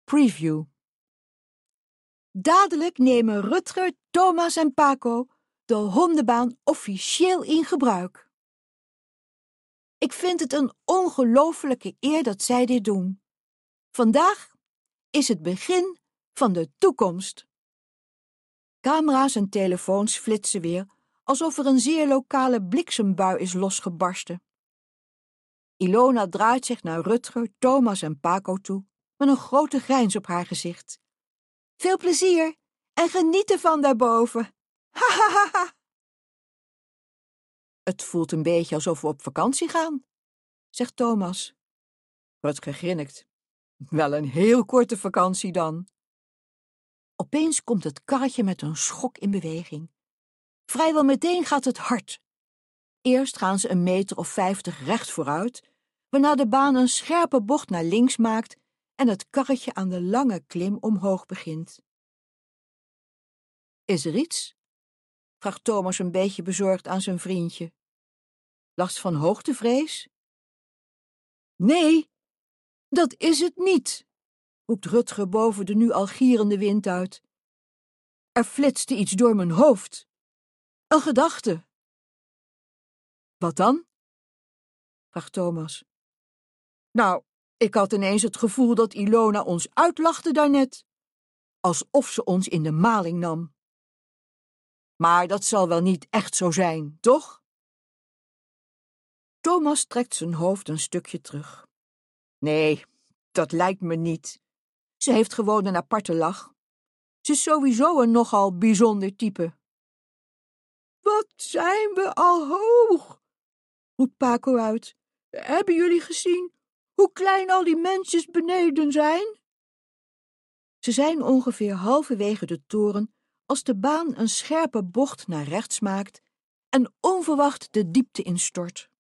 preview. Dadelijk nemen Rutger, Thomas en Paco de hondenbaan officieel in gebruik. Ik vind het een ongelofelijke eer dat zij dit doen. Vandaag is het begin van de toekomst. Camera's en telefoons flitsen weer, alsof er een zeer lokale bliksembui is losgebarsten. Ilona draait zich naar Rutger, Thomas en Paco toe, met een grote grijns op haar gezicht. Veel plezier en geniet ervan daarboven. Ha ha ha ha. Het voelt een beetje alsof we op vakantie gaan, zegt Thomas. Rutger grinnikt. Wel een heel korte vakantie dan. Opeens komt het karretje met een schok in beweging. Vrijwel meteen gaat het hard. Eerst gaan ze 1,50 meter recht vooruit, waarna de baan een scherpe bocht naar links maakt en het karretje aan de lange klim omhoog begint. Is er iets? Vraagt Thomas een beetje bezorgd aan zijn vriendje. Last van hoogtevrees? Nee, dat is het niet, roept Rutger boven de nu al gierende wind uit. Er flitste iets door mijn hoofd. Een gedachte. Wat dan? Vraagt Thomas. Nou, ik had ineens het gevoel dat Ilona ons uitlachte daarnet. Alsof ze ons in de maling nam. Maar dat zal wel niet echt zo zijn, toch? Thomas trekt zijn hoofd een stukje terug. Nee, dat lijkt me niet. Ze heeft gewoon een aparte lach. Ze is sowieso een nogal bijzonder type. Wat zijn we al hoog, roept Paco uit. Hebben jullie gezien hoe klein al die mensjes beneden zijn? Ze zijn ongeveer halverwege de toren als de baan een scherpe bocht naar rechts maakt en onverwacht de diepte instort.